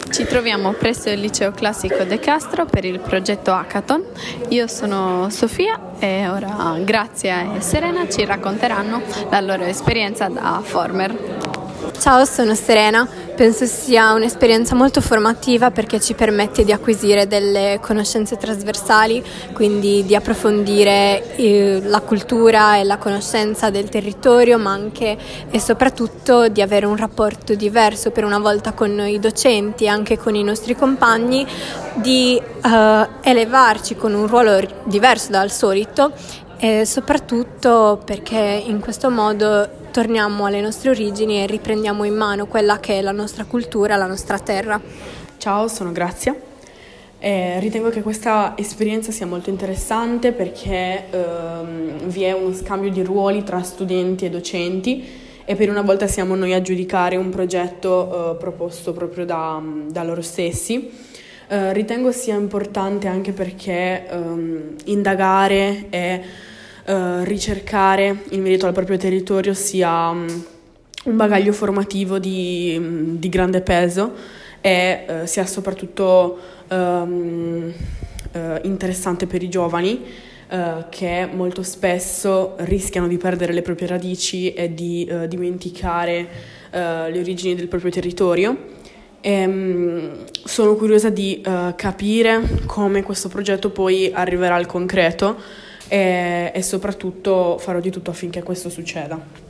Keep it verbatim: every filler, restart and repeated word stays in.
Ci troviamo presso il Liceo Classico De Castro per il progetto Hackathon. Io sono Sofia e ora Grazia e Serena ci racconteranno la loro esperienza da former. Ciao, sono Serena. Penso sia un'esperienza molto formativa perché ci permette di acquisire delle conoscenze trasversali, quindi di approfondire eh, la cultura e la conoscenza del territorio, ma anche e soprattutto di avere un rapporto diverso per una volta con i docenti e anche con i nostri compagni, di eh, elevarci con un ruolo diverso dal solito e soprattutto perché in questo modo torniamo alle nostre origini e riprendiamo in mano quella che è la nostra cultura, la nostra terra. Ciao, sono Grazia. Eh, ritengo che questa esperienza sia molto interessante perché ehm, vi è uno scambio di ruoli tra studenti e docenti e per una volta siamo noi a giudicare un progetto eh, proposto proprio da, da loro stessi. Eh, ritengo sia importante anche perché ehm, indagare e Uh, ricercare il merito al proprio territorio sia um, un bagaglio formativo di, um, di grande peso e uh, sia soprattutto um, uh, interessante per i giovani uh, che molto spesso rischiano di perdere le proprie radici e di uh, dimenticare uh, le origini del proprio territorio. E, um, sono curiosa di uh, capire come questo progetto poi arriverà al concreto e, e soprattutto farò di tutto affinché questo succeda.